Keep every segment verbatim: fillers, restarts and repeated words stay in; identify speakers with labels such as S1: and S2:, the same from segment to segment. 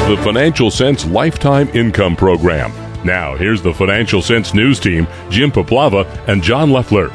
S1: the Financial Sense Lifetime Income Program. Now, here's the Financial Sense News Team, Jim Paplava and John Leffler.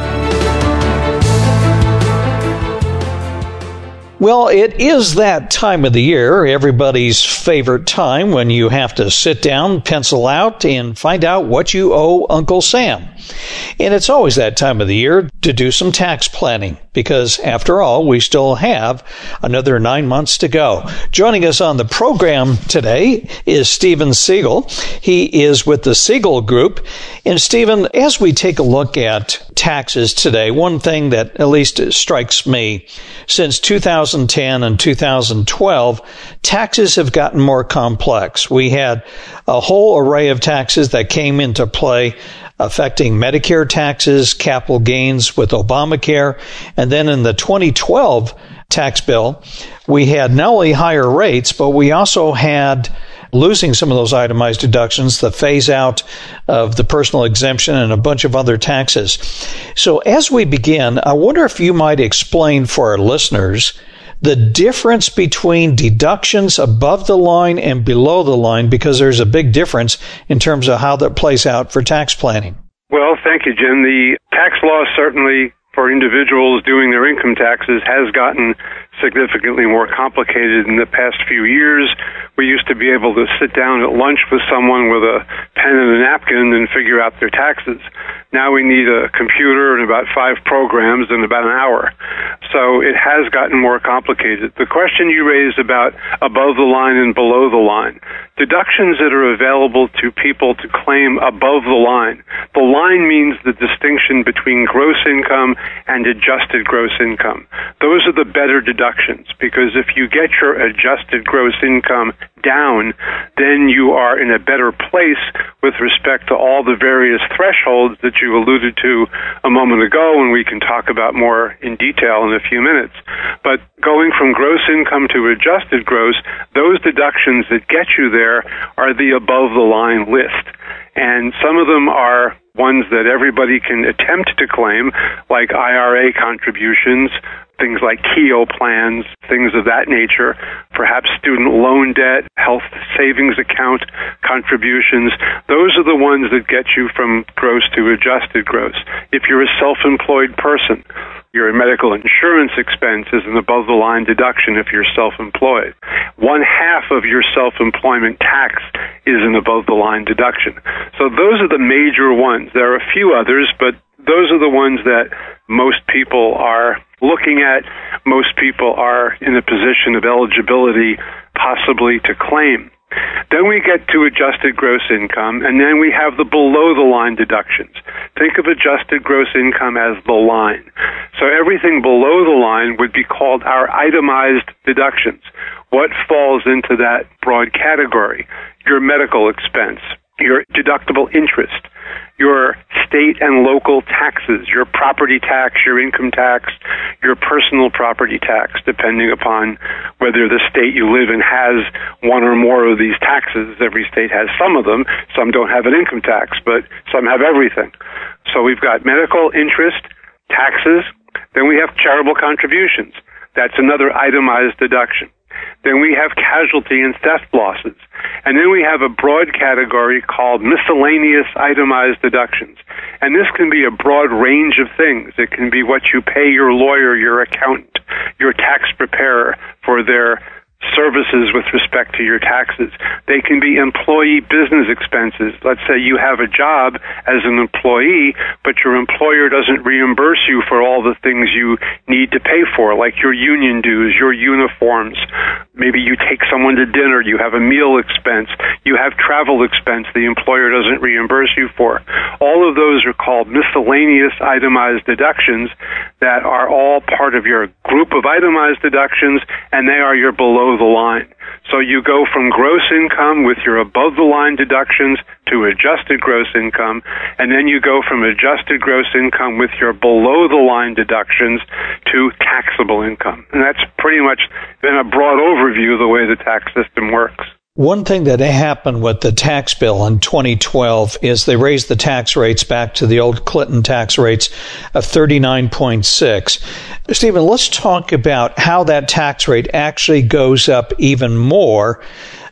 S2: Well, it is that time of the year, everybody's favorite time, when you have to sit down, pencil out, and find out what you owe Uncle Sam. And it's always that time of the year to do some tax planning, because after all, we still have another nine months to go. Joining us on the program today is Steven Siegel. He is with the Siegel Group. And Steven, as we take a look at taxes today, one thing that at least strikes me, since two thousand ten and two thousand twelve, taxes have gotten more complex. We had a whole array of taxes that came into play, affecting Medicare taxes, capital gains with Obamacare, and then in the twenty twelve tax bill, we had not only higher rates, but we also had, losing some of those itemized deductions, the phase out of the personal exemption and a bunch of other taxes. So as we begin, I wonder if you might explain for our listeners the difference between deductions above the line and below the line, because there's a big difference in terms of how that plays out for tax planning.
S3: Well, thank you, Jim. The tax law certainly for individuals doing their income taxes has gotten significantly more complicated in the past few years. We used to be able to sit down at lunch with someone with a pen and a napkin and figure out their taxes. Now we need a computer and about five programs in about an hour. So it has gotten more complicated. The question you raised about above the line and below the line, deductions that are available to people to claim above the line. The line means the distinction between gross income and adjusted gross income. Those are the better deductions, because if you get your adjusted gross income down, then you are in a better place with respect to all the various thresholds that you alluded to a moment ago, and we can talk about more in detail in a few minutes. But going from gross income to adjusted gross, those deductions that get you there are the above-the-line list. And some of them are ones that everybody can attempt to claim, like I R A contributions, things like K E O plans, things of that nature, perhaps student loan debt, health savings account contributions. Those are the ones that get you from gross to adjusted gross. If you're a self-employed person, your medical insurance expense is an above-the-line deduction if you're self-employed. One half of your self-employment tax is an above-the-line deduction. So those are the major ones. There are a few others, but those are the ones that most people are looking at. Most people are in a position of eligibility possibly to claim. Then we get to adjusted gross income, and then we have the below-the-line deductions. Think of adjusted gross income as the line. So everything below the line would be called our itemized deductions. What falls into that broad category? Your medical expense, your deductible interest, your state and local taxes, your property tax, your income tax, your personal property tax, depending upon whether the state you live in has one or more of these taxes. Every state has some of them. Some don't have an income tax, but some have everything. So we've got medical, interest, taxes. Then we have charitable contributions. That's another itemized deduction. Then we have casualty and theft losses. And then we have a broad category called miscellaneous itemized deductions. And this can be a broad range of things. It can be what you pay your lawyer, your accountant, your tax preparer for their services with respect to your taxes. They can be employee business expenses. Let's say you have a job as an employee, but your employer doesn't reimburse you for all the things you need to pay for, like your union dues, your uniforms. Maybe you take someone to dinner, you have a meal expense, you have travel expense the employer doesn't reimburse you for. All of those are called miscellaneous itemized deductions that are all part of your group of itemized deductions, and they are your below the line. So you go from gross income with your above the line deductions to adjusted gross income, and then you go from adjusted gross income with your below the line deductions to taxable income. And that's pretty much in a broad overview the way the tax system works.
S2: One thing that happened with the tax bill in twenty twelve is they raised the tax rates back to the old Clinton tax rates of thirty-nine point six. Steven, let's talk about how that tax rate actually goes up even more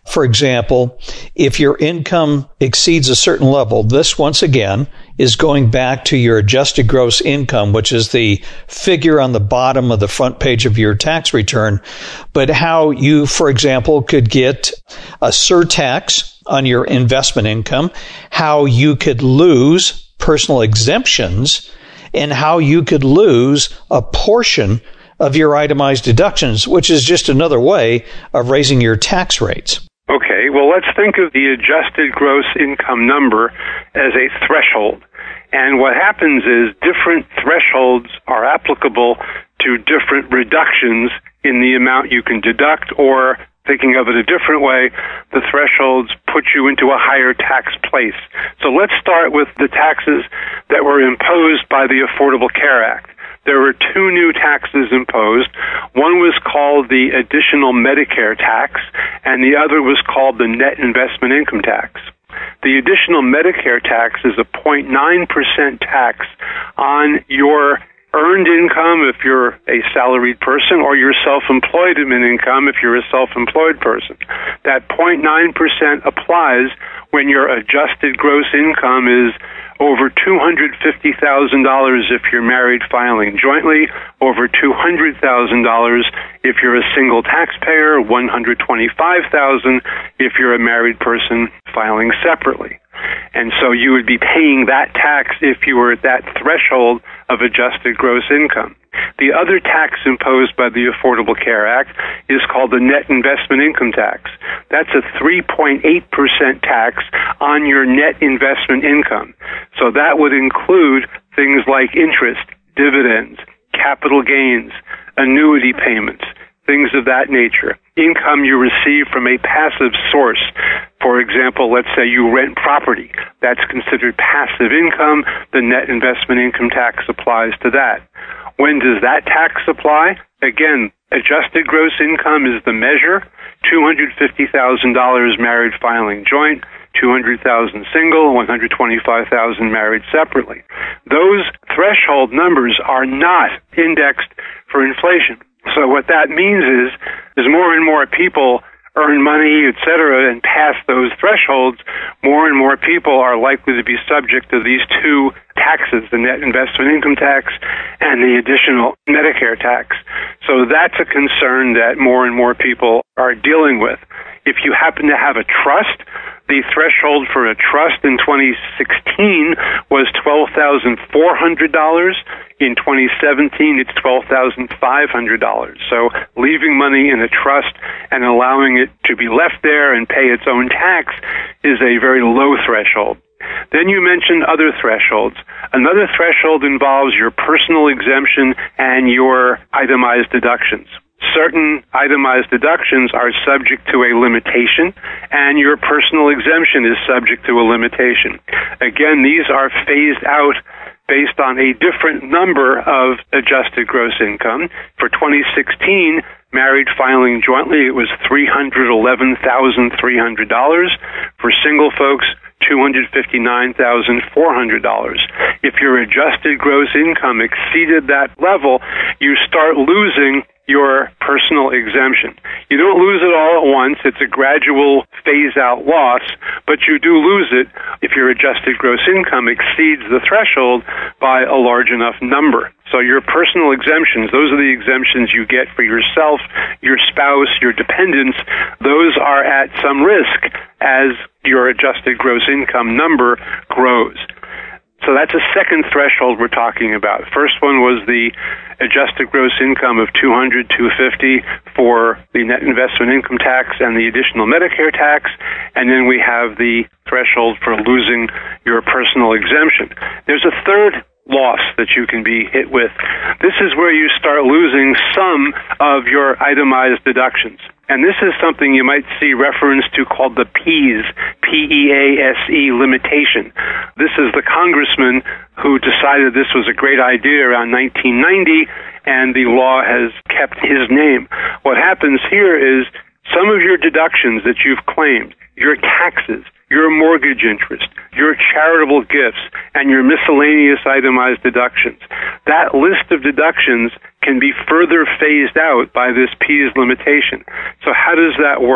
S2: For example, if your income exceeds a certain level, this once again is going back to your adjusted gross income, which is the figure on the bottom of the front page of your tax return, but how you, for example, could get a surtax on your investment income, how you could lose personal exemptions, and how you could lose a portion of your itemized deductions, which is just another way of raising your tax rates.
S3: Okay, well, let's think of the adjusted gross income number as a threshold. And what happens is different thresholds are applicable to different reductions in the amount you can deduct, or thinking of it a different way, the thresholds put you into a higher tax place. So let's start with the taxes that were imposed by the Affordable Care Act. There were two new taxes imposed. One was called the Additional Medicare Tax, and the other was called the Net Investment Income Tax. The Additional Medicare Tax is a zero point nine percent tax on your earned income if you're a salaried person, or your self-employed income if you're a self-employed person. That zero point nine percent applies when your adjusted gross income is over two hundred fifty thousand dollars if you're married filing jointly, over two hundred thousand dollars if you're a single taxpayer, one hundred twenty-five thousand dollars if you're a married person filing separately. And so you would be paying that tax if you were at that threshold of adjusted gross income. The other tax imposed by the Affordable Care Act is called the Net Investment Income Tax. That's a three point eight percent tax on your net investment income. So that would include things like interest, dividends, capital gains, annuity payments, things of that nature. Income you receive from a passive source. For example, let's say you rent property. That's considered passive income. The net investment income tax applies to that. When does that tax apply? Again, adjusted gross income is the measure. two hundred fifty thousand dollars married filing joint, two hundred thousand dollars single, one hundred twenty-five thousand dollars married separately. Those threshold numbers are not indexed for inflation. So what that means is, as more and more people earn money, et cetera, and pass those thresholds, more and more people are likely to be subject to these two taxes, the net investment income tax and the additional Medicare tax. So that's a concern that more and more people are dealing with. If you happen to have a trust, the threshold for a trust in twenty sixteen was twelve thousand four hundred dollars. In twenty seventeen, it's twelve thousand five hundred dollars. So leaving money in a trust and allowing it to be left there and pay its own tax is a very low threshold. Then you mentioned other thresholds. Another threshold involves your personal exemption and your itemized deductions. Certain itemized deductions are subject to a limitation, and your personal exemption is subject to a limitation. Again, these are phased out based on a different number of adjusted gross income. For twenty sixteen, married filing jointly, it was three hundred eleven thousand three hundred dollars. For single folks, two hundred fifty-nine thousand four hundred dollars. If your adjusted gross income exceeded that level, you start losing your personal exemption. You don't lose it all at once. It's a gradual phase-out loss, but you do lose it if your adjusted gross income exceeds the threshold by a large enough number. So your personal exemptions, those are the exemptions you get for yourself, your spouse, your dependents. Those are at some risk as your adjusted gross income number grows. So that's a second threshold we're talking about. First one was the adjusted gross income of two hundred, two hundred fifty for the net investment income tax and the additional Medicare tax, and then we have the threshold for losing your personal exemption. There's a third loss that you can be hit with. This is where you start losing some of your itemized deductions. And this is something you might see reference to called the P E A S E, P E A S E limitation. This is the congressman who decided this was a great idea around nineteen ninety, and the law has kept his name. What happens here is some of your deductions that you've claimed, your taxes, your mortgage interest, your charitable gifts, and your miscellaneous itemized deductions. That list of deductions can be further phased out by this P E A S E limitation. So how does that work?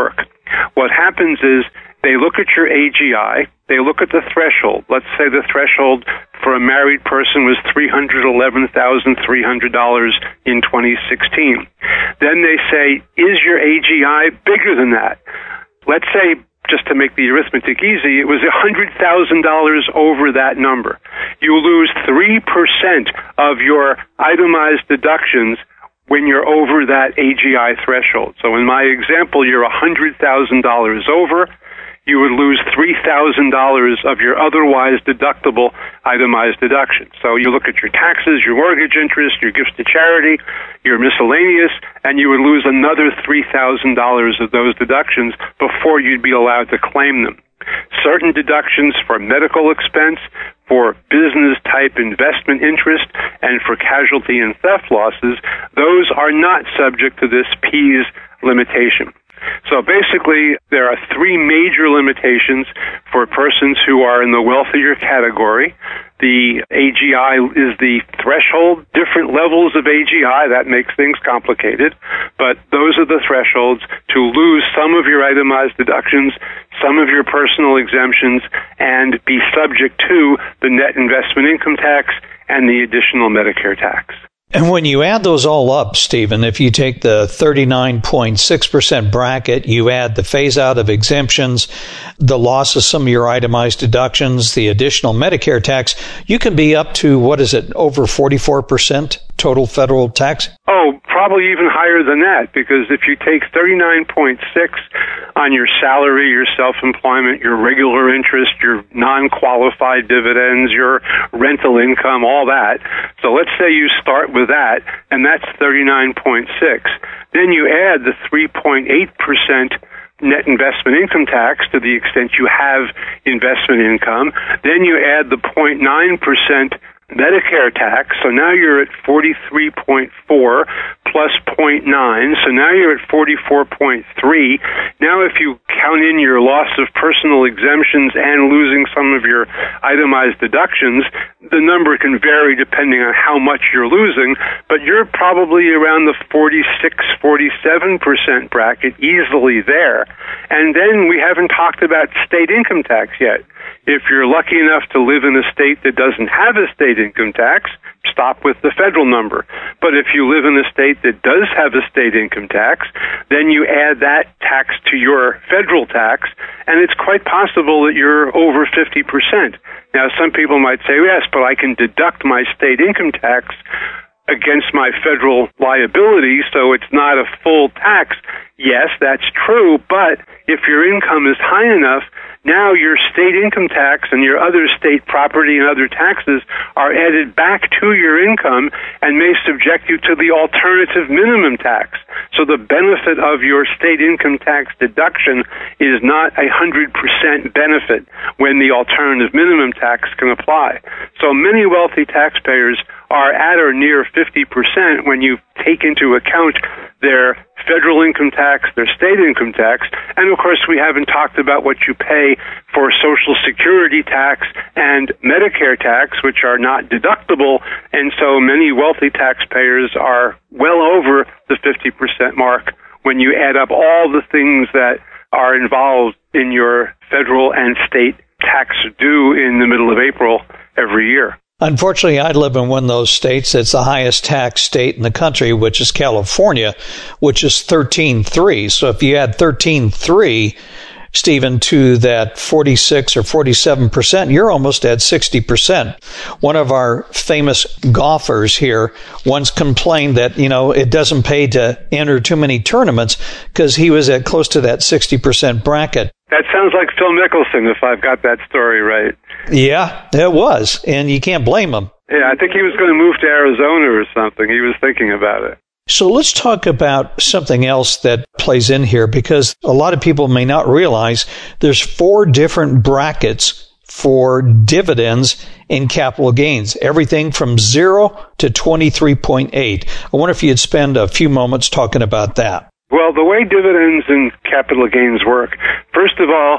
S3: What happens is they look at your A G I, they look at the threshold. Let's say the threshold for a married person was three hundred eleven thousand three hundred dollars in twenty sixteen. Then they say, is your A G I bigger than that? Let's say, just to make the arithmetic easy, it was one hundred thousand dollars over that number. You lose three percent of your itemized deductions when you're over that A G I threshold. So in my example, you're one hundred thousand dollars over. You would lose three thousand dollars of your otherwise deductible itemized deductions. So you look at your taxes, your mortgage interest, your gifts to charity, your miscellaneous, and you would lose another three thousand dollars of those deductions before you'd be allowed to claim them. Certain deductions for medical expense, for business-type investment interest, and for casualty and theft losses, those are not subject to this P E A S limitation. So basically, there are three major limitations for persons who are in the wealthier category. The A G I is the threshold, different levels of A G I, that makes things complicated, but those are the thresholds to lose some of your itemized deductions, some of your personal exemptions, and be subject to the net investment income tax and the additional Medicare tax.
S2: And when you add those all up, Stephen, if you take the thirty-nine point six percent bracket, you add the phase out of exemptions, the loss of some of your itemized deductions, the additional Medicare tax, you can be up to, what is it, over forty-four percent total federal tax?
S3: Oh, probably even higher than that, because if you take thirty-nine point six on your salary, your self-employment, your regular interest, your non-qualified dividends, your rental income, all that. So let's say you start with that, and that's thirty-nine point six. Then you add the three point eight percent net investment income tax to the extent you have investment income. Then you add the zero point nine percent Medicare tax, so now you're at forty-three point four plus zero point nine, so now you're at forty-four point three. Now if you count in your loss of personal exemptions and losing some of your itemized deductions, the number can vary depending on how much you're losing, but you're probably around the forty-six, forty-seven percent bracket, easily there. And then we haven't talked about state income tax yet. If you're lucky enough to live in a state that doesn't have a state income tax, stop with the federal number. But if you live in a state that does have a state income tax, then you add that tax to your federal tax, and it's quite possible that you're over fifty percent. Now, some people might say, yes, but I can deduct my state income tax against my federal liability, so it's not a full tax. Yes, that's true, but if your income is high enough, now your state income tax and your other state property and other taxes are added back to your income and may subject you to the alternative minimum tax. So the benefit of your state income tax deduction is not a one hundred percent benefit when the alternative minimum tax can apply. So many wealthy taxpayers are at or near fifty percent when you take into account their federal income tax, their state income tax, and of course we haven't talked about what you pay for Social Security tax and Medicare tax, which are not deductible, and so many wealthy taxpayers are well over the fifty percent mark when you add up all the things that are involved in your federal and state tax due in the middle of April every year.
S2: Unfortunately, I live in one of those states that's the highest tax state in the country, which is California, which is thirteen point three. So if you add thirteen point three, Stephen, to that forty-six or forty-seven percent, you're almost at sixty percent. One of our famous golfers here once complained that, you know, it doesn't pay to enter too many tournaments because he was at close to that sixty percent bracket.
S3: That sounds like Phil Mickelson, if I've got that story right.
S2: Yeah, it was, and you can't blame him.
S3: Yeah, I think he was going to move to Arizona or something. He was thinking about it.
S2: So let's talk about something else that plays in here, because a lot of people may not realize there's four different brackets for dividends in capital gains, everything from zero to twenty-three point eight. I wonder if you'd spend a few moments talking about that.
S3: Well, the way dividends and capital gains work, first of all,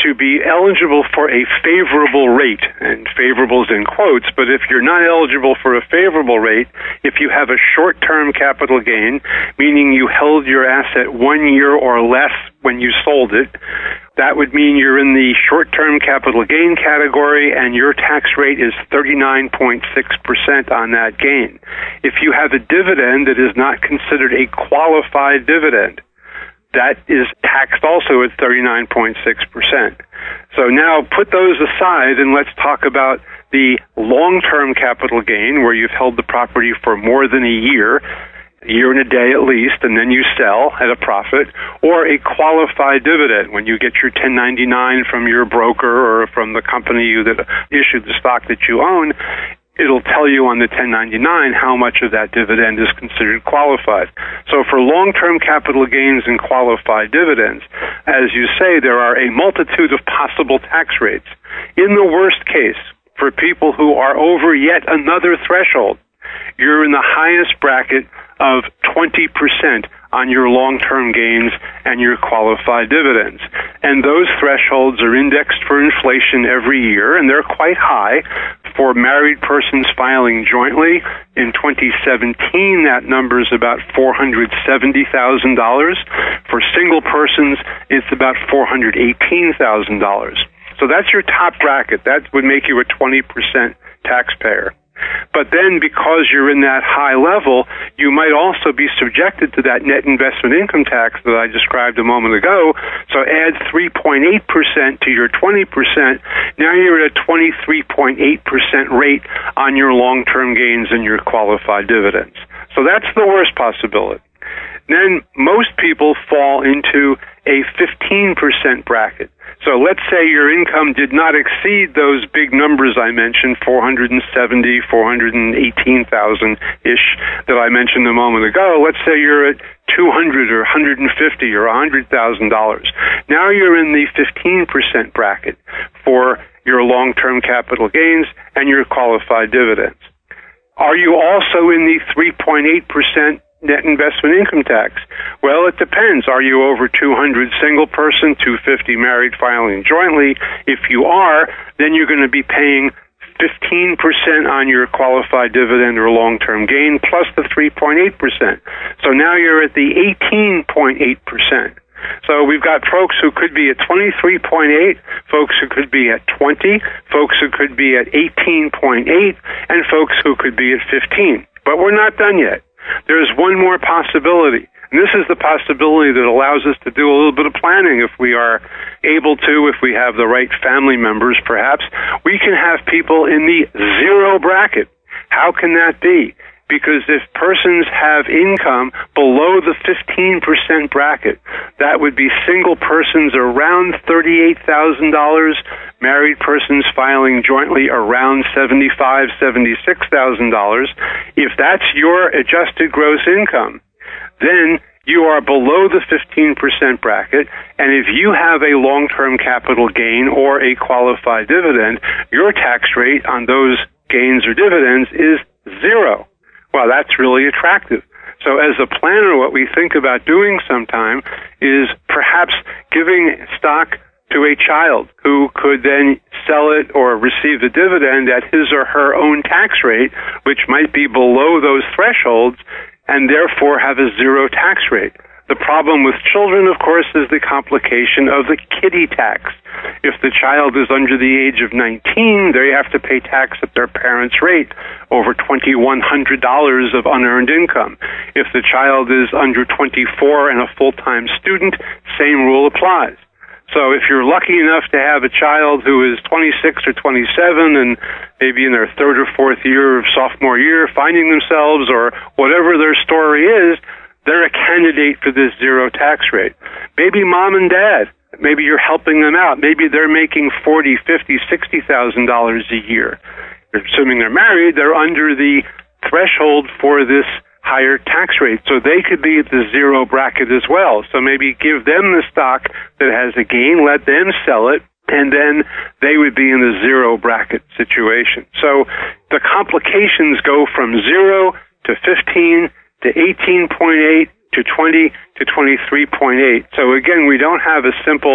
S3: to be eligible for a favorable rate, and favorable is in quotes, but if you're not eligible for a favorable rate, if you have a short-term capital gain, meaning you held your asset one year or less when you sold it, that would mean you're in the short-term capital gain category and your tax rate is thirty-nine point six percent on that gain. If you have a dividend that is not considered a qualified dividend, that is taxed also at thirty-nine point six percent. So now put those aside and let's talk about the long-term capital gain where you've held the property for more than a year, a year and a day at least, and then you sell at a profit, or a qualified dividend when you get your ten ninety-nine from your broker or from the company that issued the stock that you own. It'll tell you on the ten ninety-nine how much of that dividend is considered qualified. So for long-term capital gains and qualified dividends, as you say, there are a multitude of possible tax rates. In the worst case, for people who are over yet another threshold, you're in the highest bracket of twenty percent on your long-term gains and your qualified dividends. And those thresholds are indexed for inflation every year, and they're quite high. For married persons filing jointly, in twenty seventeen, that number is about four hundred seventy thousand dollars. For single persons, it's about four hundred eighteen thousand dollars. So that's your top bracket. That would make you a twenty percent taxpayer. But then because you're in that high level, you might also be subjected to that net investment income tax that I described a moment ago. So add three point eight percent to your twenty percent. Now you're at a twenty-three point eight percent rate on your long-term gains and your qualified dividends. So that's the worst possibility. Then most people fall into a fifteen percent bracket. So let's say your income did not exceed those big numbers I mentioned, four hundred seventy, four hundred eighteen thousand-ish that I mentioned a moment ago. Let's say you're at two hundred or one hundred fifty or one hundred thousand dollars. Now you're in the fifteen percent bracket for your long-term capital gains and your qualified dividends. Are you also in the three point eight percent net investment income tax? Well, it depends. Are you over two hundred single person, two hundred fifty married filing jointly? If you are, then you're going to be paying fifteen percent on your qualified dividend or long-term gain plus the three point eight percent. So now you're at the eighteen point eight percent. So we've got folks who could be at twenty-three point eight, folks who could be at twenty, folks who could be at eighteen point eight, and folks who could be at fifteen. But we're not done yet. There's one more possibility. And this is the possibility that allows us to do a little bit of planning if we are able to, if we have the right family members perhaps. We can have people in the zero bracket. How can that be? Because if persons have income below the fifteen percent bracket, that would be single persons around thirty-eight thousand dollars, married persons filing jointly around seventy-five thousand dollars, seventy-six thousand dollars. If that's your adjusted gross income, then you are below the fifteen percent bracket, and if you have a long-term capital gain or a qualified dividend, your tax rate on those gains or dividends is zero. Well, that's really attractive. So as a planner, what we think about doing sometime is perhaps giving stock to a child who could then sell it or receive the dividend at his or her own tax rate, which might be below those thresholds, and therefore have a zero tax rate. The problem with children, of course, is the complication of the kiddie tax. If the child is under the age of nineteen, they have to pay tax at their parents' rate, over twenty-one hundred dollars of unearned income. If the child is under twenty-four and a full-time student, same rule applies. So if you're lucky enough to have a child who is twenty-six or twenty-seven and maybe in their third or fourth year of sophomore year finding themselves or whatever their story is, they're a candidate for this zero tax rate. Maybe mom and dad, maybe you're helping them out. Maybe they're making forty thousand dollars, fifty thousand dollars, sixty thousand dollars a year. Assuming they're married, they're under the threshold for this higher tax rate. So they could be at the zero bracket as well. So maybe give them the stock that has a gain, let them sell it, and then they would be in the zero bracket situation. So the complications go from zero to fifteen to eighteen point eight to twenty to twenty-three point eight. So again, we don't have a simple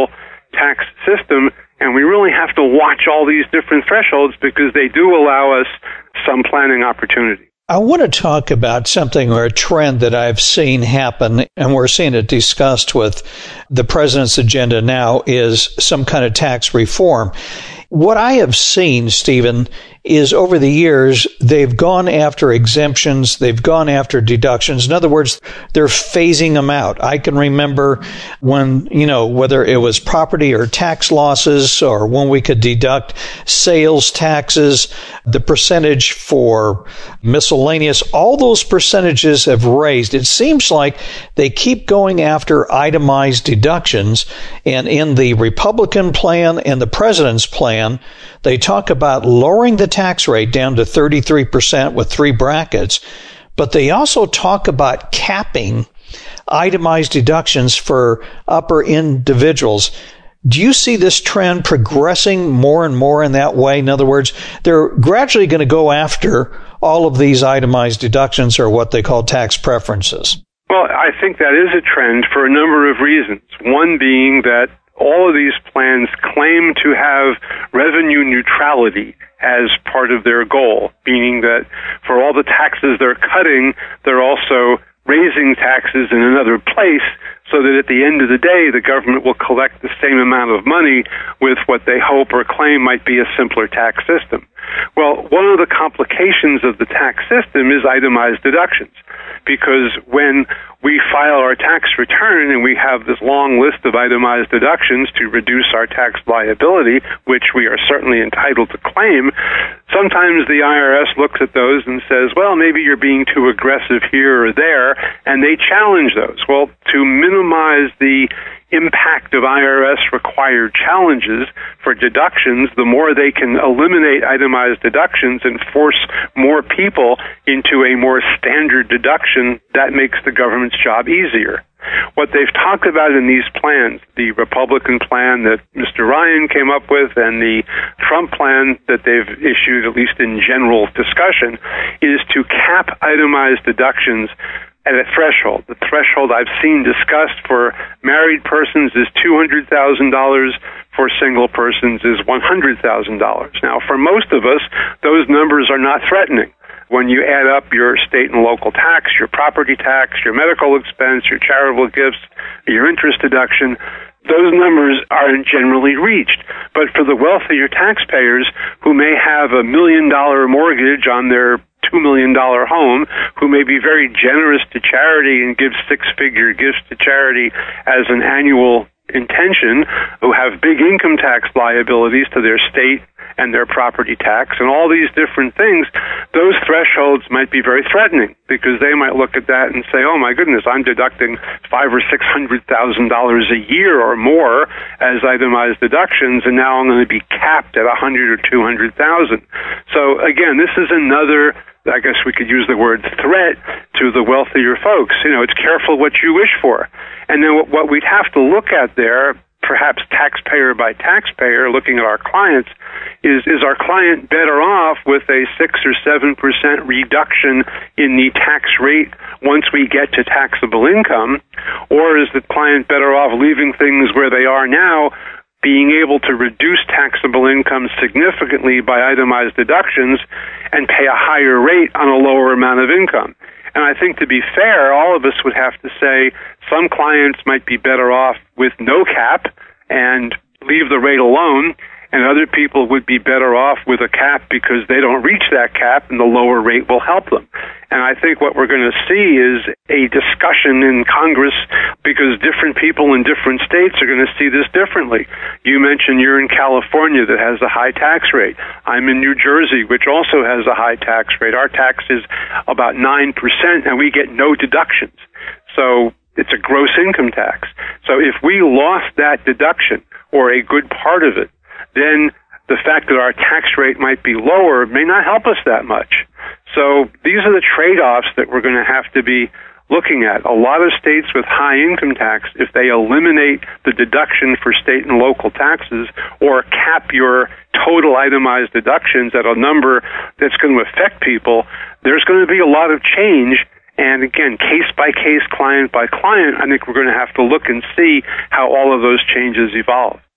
S3: tax system, and we really have to watch all these different thresholds because they do allow us some planning opportunity.
S2: I want to talk about something or a trend that I've seen happen, and we're seeing it discussed with the president's agenda now, is some kind of tax reform. What I have seen, Stephen, is over the years, they've gone after exemptions, they've gone after deductions. In other words, they're phasing them out. I can remember when, you know, whether it was property or tax losses, or when we could deduct sales taxes, the percentage for miscellaneous, all those percentages have raised. It seems like they keep going after itemized deductions, and in the Republican plan and the president's plan, they talk about lowering the tax rate down to thirty-three percent with three brackets, but they also talk about capping itemized deductions for upper individuals. Do you see this trend progressing more and more in that way? In other words, they're gradually going to go after all of these itemized deductions, or what they call tax preferences.
S3: Well, I think that is a trend for a number of reasons. One being that all of these plans claim to have revenue neutrality as part of their goal, meaning that for all the taxes they're cutting, they're also raising taxes in another place, so that at the end of the day, the government will collect the same amount of money with what they hope or claim might be a simpler tax system. Well, one of the complications of the tax system is itemized deductions, because when we file our tax return and we have this long list of itemized deductions to reduce our tax liability, which we are certainly entitled to claim, sometimes the I R S looks at those and says, well, maybe you're being too aggressive here or there, and they challenge those. Well, to minimize the impact of I R S-required challenges for deductions, the more they can eliminate itemized deductions and force more people into a more standard deduction, that makes the government's job easier. What they've talked about in these plans, the Republican plan that Mister Ryan came up with and the Trump plan that they've issued, at least in general discussion, is to cap itemized deductions at a threshold. The threshold I've seen discussed for married persons is two hundred thousand dollars, for single persons is one hundred thousand dollars. Now, for most of us, those numbers are not threatening. When you add up your state and local tax, your property tax, your medical expense, your charitable gifts, your interest deduction, those numbers aren't generally reached. But for the wealthier taxpayers who may have a million dollar mortgage on their two million dollars home, who may be very generous to charity and give six-figure gifts to charity as an annual intention, who have big income tax liabilities to their state and their property tax and all these different things, those thresholds might be very threatening, because they might look at that and say, oh my goodness, I'm deducting five or six hundred thousand dollars a year or more as itemized deductions, and now I'm going to be capped at a hundred or two hundred thousand. So again, this is another, I guess we could use the word threat to the wealthier folks. You know, it's careful what you wish for. And then what we'd have to look at there, perhaps taxpayer by taxpayer, looking at our clients, is is our client better off with a six or seven percent reduction in the tax rate once we get to taxable income, or is the client better off leaving things where they are now, being able to reduce taxable income significantly by itemized deductions and pay a higher rate on a lower amount of income? And I think, to be fair, all of us would have to say some clients might be better off with no cap and leave the rate alone, and other people would be better off with a cap because they don't reach that cap and the lower rate will help them. And I think what we're going to see is a discussion in Congress, because different people in different states are going to see this differently. You mentioned you're in California that has a high tax rate. I'm in New Jersey, which also has a high tax rate. Our tax is about nine percent and we get no deductions. So it's a gross income tax. So if we lost that deduction, or a good part of it, then the fact that our tax rate might be lower may not help us that much. So these are the trade-offs that we're going to have to be looking at. A lot of states with high income tax, if they eliminate the deduction for state and local taxes, or cap your total itemized deductions at a number that's going to affect people, there's going to be a lot of change. And again, case by case, client by client, I think we're going to have to look and see how all of those changes evolve.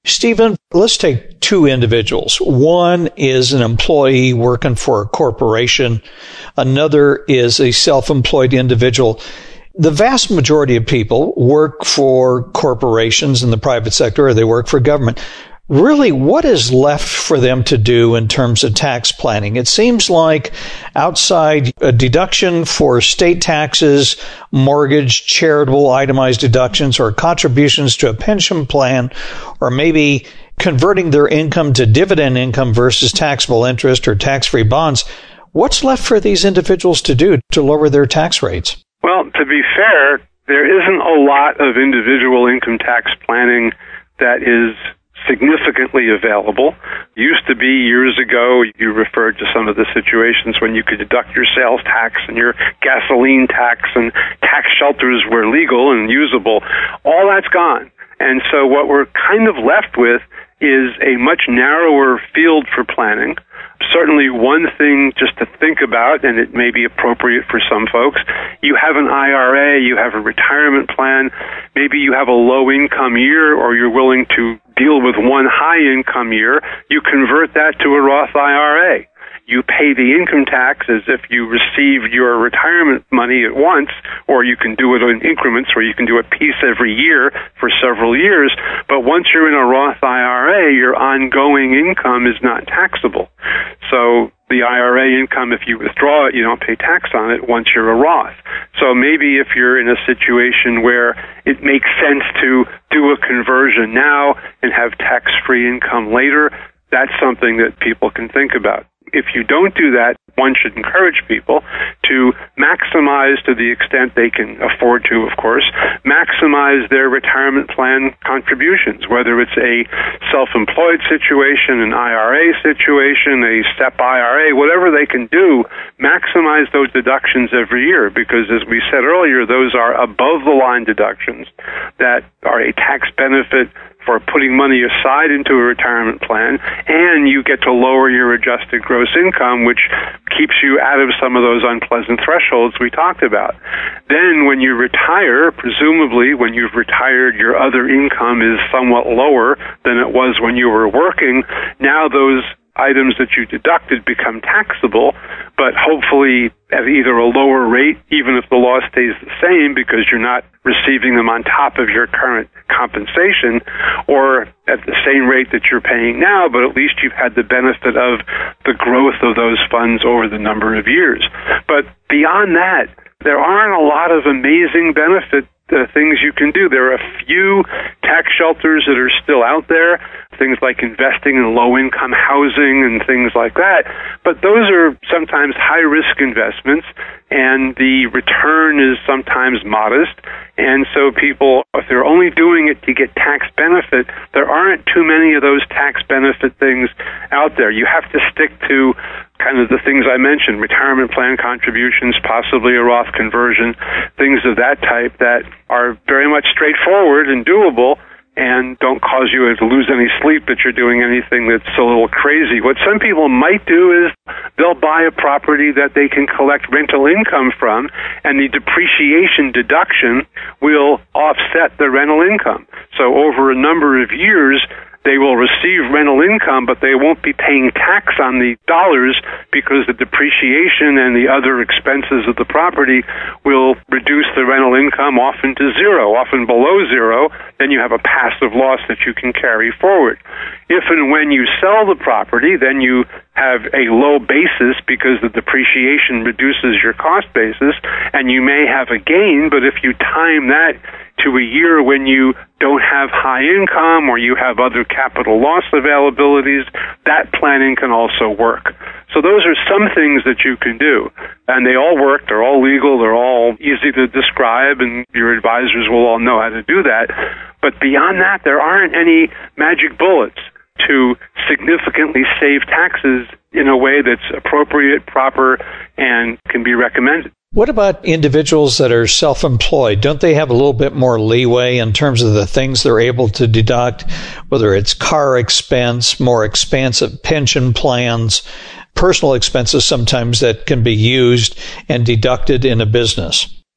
S2: Stephen, let's take two individuals. One is an employee working for a corporation. Another is a self-employed individual. The vast majority of people work for corporations in the private sector, or they work for government. Really, what is left for them to do in terms of tax planning? It seems like outside a deduction for state taxes, mortgage, charitable itemized deductions, or contributions to a pension plan, or maybe converting their income to dividend income versus taxable interest or tax-free bonds, what's left for these individuals to do to lower their tax rates?
S3: Well, to be fair, there isn't a lot of individual income tax planning that is significantly available. Used to be years ago, you referred to some of the situations when you could deduct your sales tax and your gasoline tax, and tax shelters were legal and usable. All that's gone. And so what we're kind of left with is a much narrower field for planning. Certainly one thing just to think about, and it may be appropriate for some folks, you have an I R A, you have a retirement plan, maybe you have a low-income year, or you're willing to deal with one high-income year, you convert that to a Roth I R A. You pay the income tax as if you received your retirement money at once, or you can do it in increments where you can do a piece every year for several years. But once you're in a Roth I R A, your ongoing income is not taxable. So the I R A income, if you withdraw it, you don't pay tax on it once you're a Roth. So maybe if you're in a situation where it makes sense to do a conversion now and have tax-free income later, that's something that people can think about. If you don't do that, one should encourage people to maximize, to the extent they can afford to, of course, maximize their retirement plan contributions, whether it's a self-employed situation, an I R A situation, a SEP I R A, whatever they can do, maximize those deductions every year, because as we said earlier, those are above-the-line deductions that are a tax benefit for putting money aside into a retirement plan, and you get to lower your adjusted gross income, which keeps you out of some of those unpleasant thresholds we talked about. Then when you retire, presumably when you've retired, your other income is somewhat lower than it was when you were working. Now those items that you deducted become taxable, but hopefully at either a lower rate, even if the law stays the same, because you're not receiving them on top of your current compensation, or at the same rate that you're paying now, but at least you've had the benefit of the growth of those funds over the number of years. But beyond that, there aren't a lot of amazing benefit uh, things you can do. There are a few tax shelters that are still out there, things like investing in low-income housing and things like that. But those are sometimes high-risk investments, and the return is sometimes modest. And so people, if they're only doing it to get tax benefit, there aren't too many of those tax benefit things out there. You have to stick to kind of the things I mentioned, retirement plan contributions, possibly a Roth conversion, things of that type that are very much straightforward and doable, and don't cause you to lose any sleep that you're doing anything that's a little crazy. What some people might do is they'll buy a property that they can collect rental income from, and the depreciation deduction will offset the rental income. So over a number of years, they will receive rental income, but they won't be paying tax on the dollars because the depreciation and the other expenses of the property will reduce the rental income often to zero, often below zero. Then you have a passive loss that you can carry forward. If and when you sell the property, then you have a low basis because the depreciation reduces your cost basis, and you may have a gain, but if you time that to a year when you don't have high income or you have other capital loss availabilities, that planning can also work. So those are some things that you can do, and they all work. They're all legal. They're all easy to describe, and your advisors will all know how to do that. But beyond that, there aren't any magic bullets to significantly save taxes in a way that's appropriate, proper, and can be recommended.
S2: What about individuals that are self-employed? Don't they have a little bit more leeway in terms of the things they're able to deduct, whether it's car expense, more expansive pension plans, personal expenses sometimes that can be used and deducted in a business?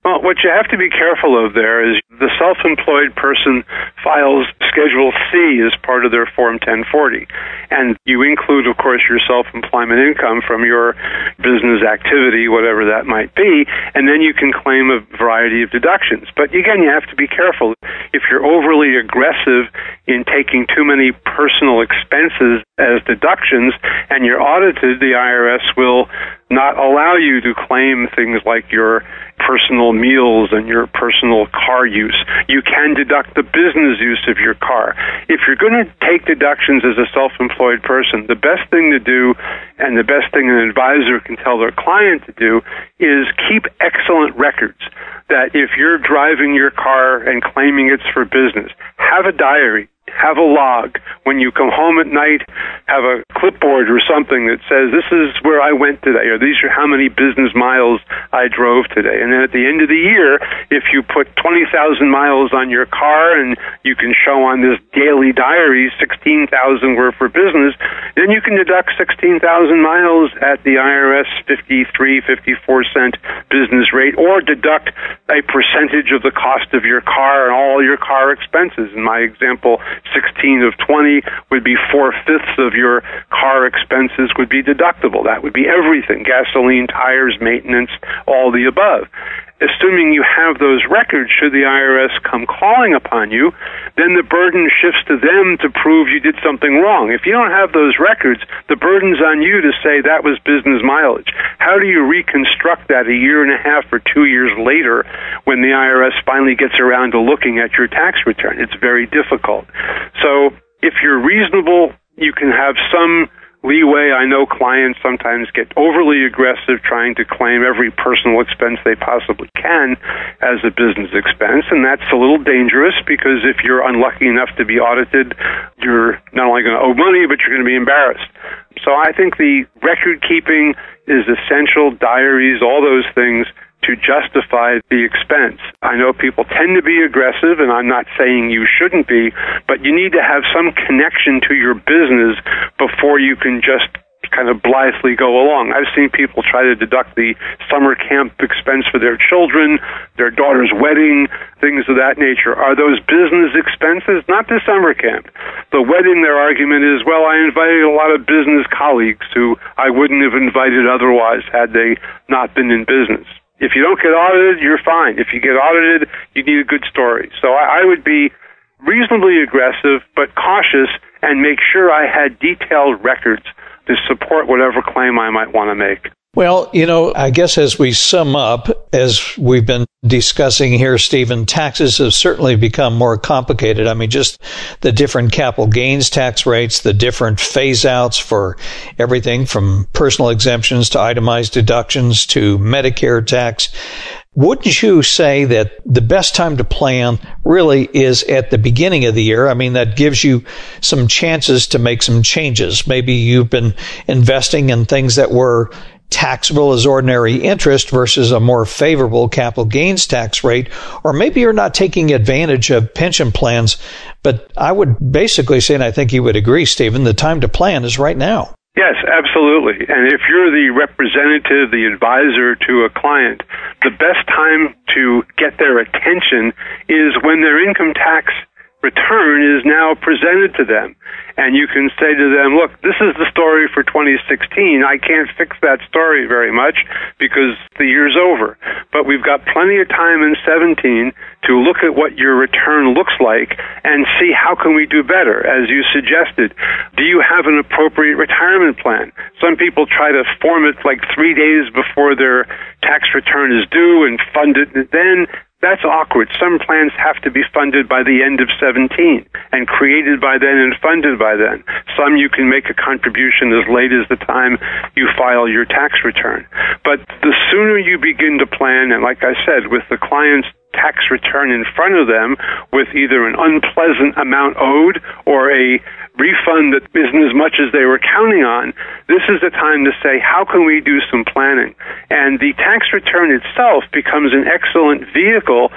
S3: Well, what you have to be careful of there is the self-employed person files Schedule C as part of their Form ten forty. And you include, of course, your self-employment income from your business activity, whatever that might be, and then you can claim a variety of deductions. But again, you have to be careful. If you're overly aggressive in taking too many personal expenses as deductions and you're audited, the I R S will not allow you to claim things like your personal meals and your personal car use. You can deduct the business use of your car. If you're going to take deductions as a self-employed person, the best thing to do, and the best thing an advisor can tell their client to do, is keep excellent records. That if you're driving your car and claiming it's for business, have a diary. Have a log. When you come home at night, have a clipboard or something that says, this is where I went today, or these are how many business miles I drove today. And then at the end of the year, if you put twenty thousand miles on your car and you can show on this daily diary sixteen thousand were for business, then you can deduct sixteen thousand miles at the I R S fifty-three, fifty-four cent business rate, or deduct a percentage of the cost of your car and all your car expenses. In my example, sixteen of twenty would be four-fifths of your car expenses would be deductible. That would be everything, gasoline, tires, maintenance, all the above. Assuming you have those records, should the I R S come calling upon you, then the burden shifts to them to prove you did something wrong. If you don't have those records, the burden's on you to say that was business mileage. How do you reconstruct that a year and a half or two years later when the I R S finally gets around to looking at your tax return? It's very difficult. So if you're reasonable, you can have some leeway. I know clients sometimes get overly aggressive trying to claim every personal expense they possibly can as a business expense, and that's a little dangerous because if you're unlucky enough to be audited, you're not only going to owe money, but you're going to be embarrassed. So I think the record keeping is essential, diaries, all those things, to justify the expense. I know people tend to be aggressive, and I'm not saying you shouldn't be, but you need to have some connection to your business before you can just kind of blithely go along. I've seen people try to deduct the summer camp expense for their children, their daughter's wedding, things of that nature. Are those business expenses? Not the summer camp. The wedding, their argument is, well, I invited a lot of business colleagues who I wouldn't have invited otherwise had they not been in business. If you don't get audited, you're fine. If you get audited, you need a good story. So I, I would be reasonably aggressive, but cautious, and make sure I had detailed records to support whatever claim I might want to make.
S2: Well, you know, I guess as we sum up, as we've been discussing here, Stephen, taxes have certainly become more complicated. I mean, just the different capital gains tax rates, the different phase-outs for everything from personal exemptions to itemized deductions to Medicare tax. Wouldn't you say that the best time to plan really is at the beginning of the year? I mean, that gives you some chances to make some changes. Maybe you've been investing in things that were taxable as ordinary interest versus a more favorable capital gains tax rate, or maybe you're not taking advantage of pension plans. But I would basically say, and I think you would agree, Stephen, the time to plan is right now.
S3: Yes, absolutely. And if you're the representative, the advisor to a client, the best time to get their attention is when their income tax return is now presented to them. And you can say to them, look, this is the story for twenty sixteen. I can't fix that story very much because the year's over. But we've got plenty of time in seventeen to look at what your return looks like and see how can we do better. As you suggested, do you have an appropriate retirement plan? Some people try to form it like three days before their tax return is due and fund it then. That's awkward. Some plans have to be funded by the end of seventeen and created by then and funded by then. Some you can make a contribution as late as the time you file your tax return. But the sooner you begin to plan, and like I said, with the client's tax return in front of them with either an unpleasant amount owed or a refund that isn't as much as they were counting on, this is the time to say, how can we do some planning? And the tax return itself becomes an excellent vehicle for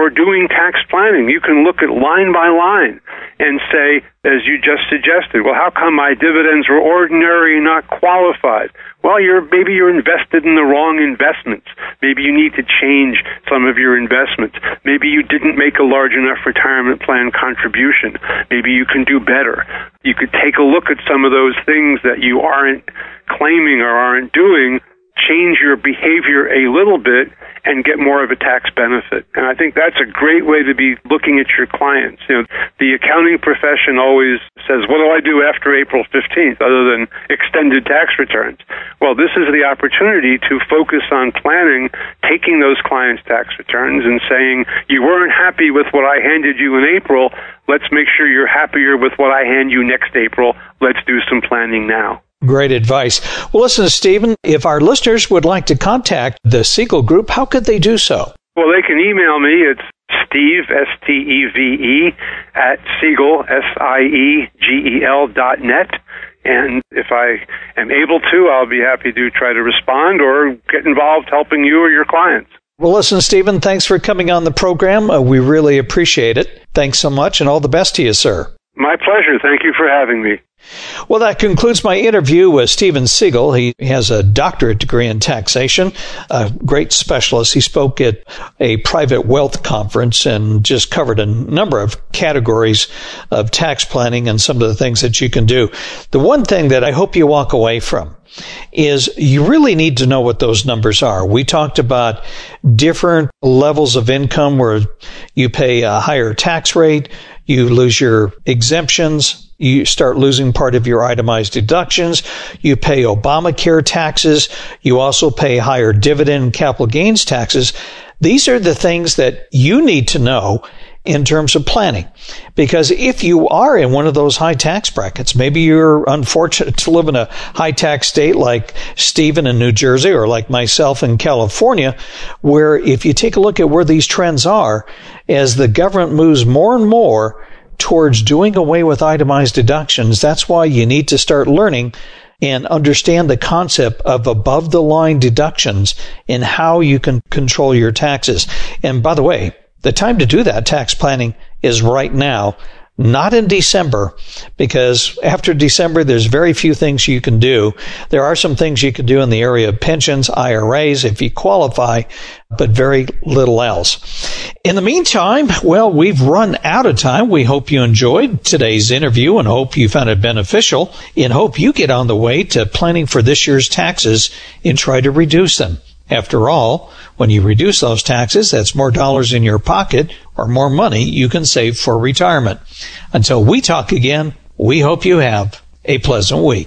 S3: for doing tax planning. You can look at line by line and say, as you just suggested, well, how come my dividends were ordinary and not qualified? Well, you're maybe you're invested in the wrong investments. Maybe you need to change some of your investments. Maybe you didn't make a large enough retirement plan contribution. Maybe you can do better. You could take a look at some of those things that you aren't claiming or aren't doing, change your behavior a little bit, and get more of a tax benefit. And I think that's a great way to be looking at your clients. You know, the accounting profession always says, what do I do after April fifteenth other than extended tax returns? Well, this is the opportunity to focus on planning, taking those clients' tax returns and saying, you weren't happy with what I handed you in April. Let's make sure you're happier with what I hand you next April. Let's do some planning now.
S2: Great advice. Well, listen, Stephen, if our listeners would like to contact the Siegel Group, how could they do so?
S3: Well, they can email me. It's Steve, S T E V E, at Siegel, S I E G E L dot net. And if I am able to, I'll be happy to try to respond or get involved helping you or your clients.
S2: Well, listen, Stephen, thanks for coming on the program. Uh, we really appreciate it. Thanks so much, and all the best to you, sir.
S3: My pleasure. Thank you for having me.
S2: Well, that concludes my interview with Stephen Siegel. He has a doctorate degree in taxation, a great specialist. He spoke at a private wealth conference and just covered a number of categories of tax planning and some of the things that you can do. The one thing that I hope you walk away from is you really need to know what those numbers are. We talked about different levels of income where you pay a higher tax rate, you lose your exemptions, you start losing part of your itemized deductions, you pay Obamacare taxes, you also pay higher dividend and capital gains taxes. These are the things that you need to know in terms of planning. Because if you are in one of those high tax brackets, maybe you're unfortunate to live in a high tax state like Stephen in New Jersey or like myself in California, where if you take a look at where these trends are, as the government moves more and more towards doing away with itemized deductions, that's why you need to start learning and understand the concept of above the line deductions and how you can control your taxes. And by the way, the time to do that tax planning is right now, not in December, because after December, there's very few things you can do. There are some things you can do in the area of pensions, I R As, if you qualify, but very little else. In the meantime, well, we've run out of time. We hope you enjoyed today's interview and hope you found it beneficial, and hope you get on the way to planning for this year's taxes and try to reduce them. After all, when you reduce those taxes, that's more dollars in your pocket or more money you can save for retirement. Until we talk again, we hope you have a pleasant week.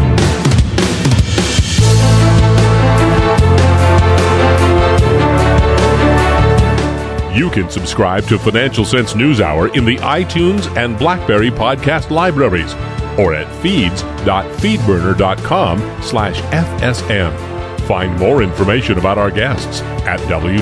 S1: You can subscribe to Financial Sense News Hour in the iTunes and BlackBerry podcast libraries or at feeds.feedburner.com slash FSN. Find more information about our guests at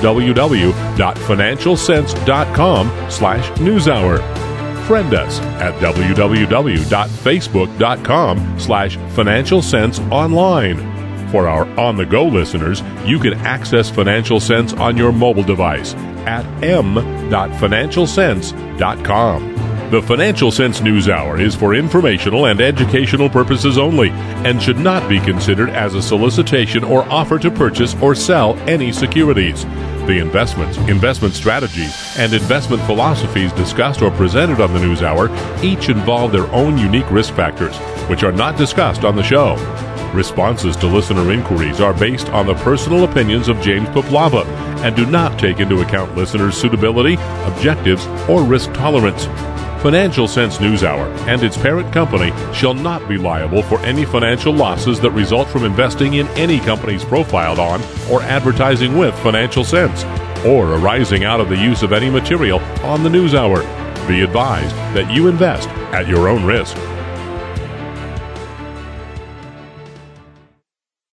S1: www.financialsense.com slash newshour. Friend us at www.facebook.com slash Financial Sense Online. For our on-the-go listeners, you can access Financial Sense on your mobile device at m dot financial sense dot com. The Financial Sense News Hour is for informational and educational purposes only and should not be considered as a solicitation or offer to purchase or sell any securities. The investments, investment strategies, and investment philosophies discussed or presented on the News Hour each involve their own unique risk factors, which are not discussed on the show. Responses to listener inquiries are based on the personal opinions of James Poplava and do not take into account listeners' suitability, objectives, or risk tolerance. Financial Sense News Hour and its parent company shall not be liable for any financial losses that result from investing in any companies profiled on or advertising with Financial Sense, or arising out of the use of any material on the News Hour. Be advised that you invest at your own risk.